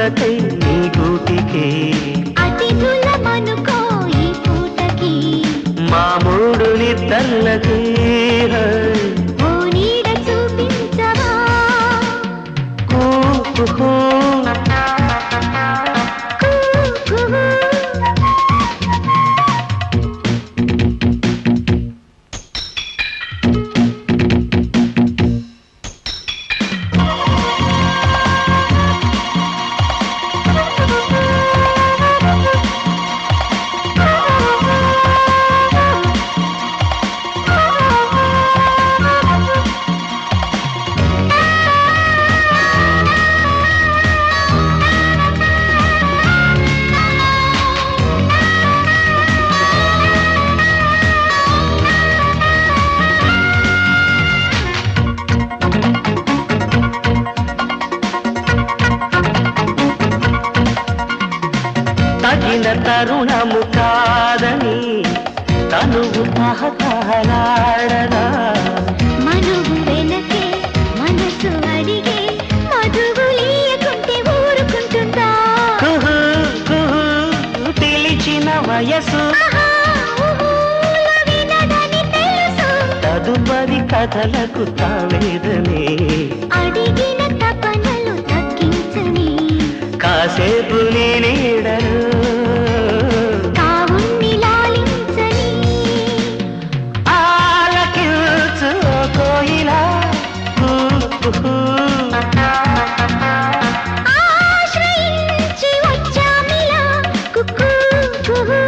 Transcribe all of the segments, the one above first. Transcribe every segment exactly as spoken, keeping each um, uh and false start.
పులకై నీ గూటికి అతిథుల మనుకో ఈ పూటకి మా మూడు నిద్దర్లకి ఓ నీడ చూపించవా కూ కుహూ తగిన తరుణము కాదని తనువు తహతహలాడదా మనువు వెనకే మనసు అడిగే మధువులీయకుంటే ఊరుకుంటుందా కుహు కుహు పిలిచిన వయసు వినదని తెలుసు తదుపరి కథలకు తావేదనే అడిగిన తపనలు తగ్గించని కాసేపు నీ నీడను తావున్ని లాలించని ఆలకించు కోయిలా కుహు ఆశ్రయించి వచ్చామిలా కుక్కూ కుహూ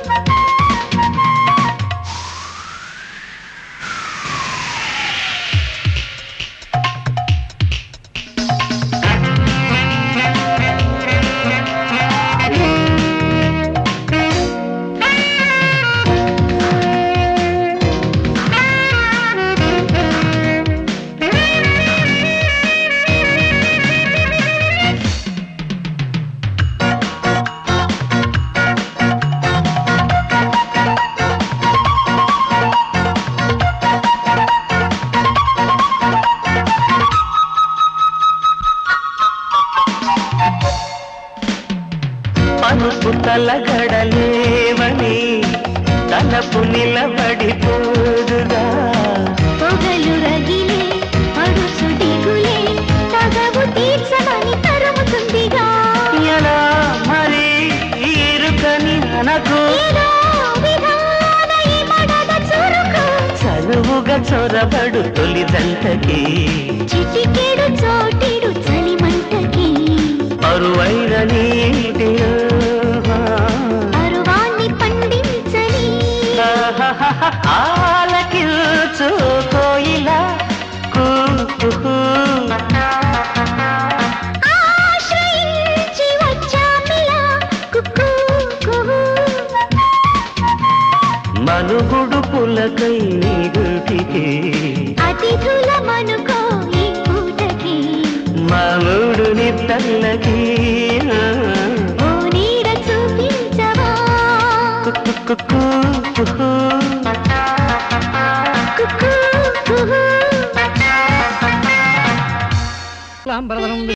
పనుపు తలగడలేవని తలపు నిలబడిపోదుగా పొగలు రగిలే పడుసు దిగులే తగవు తీర్చమని తరుముతుందిగా ఎలా మరి ఇరుకని అనకు ఏదో విధాన ఈ మడద చురుకు చదువుగా చొరబడు తొలి జంటకి చిటికెడు చోటిడు చలిమంటకి అరువైన నీటిలో అరువాన్ని పండించని ఆలకిల్చు కోయిలా కుహు ఆశ్రయించి వచ్చామిలా కుక్కూ కుహూ మనుగుడు పులకై నీ గుటికి అతిథుల మనుకో ఈ పూటకి మాముడు నిద్దర్లకి ఓ నీడ చూపించవా కుహు కుహు కుక్కూ కుహూ లాంబరధరం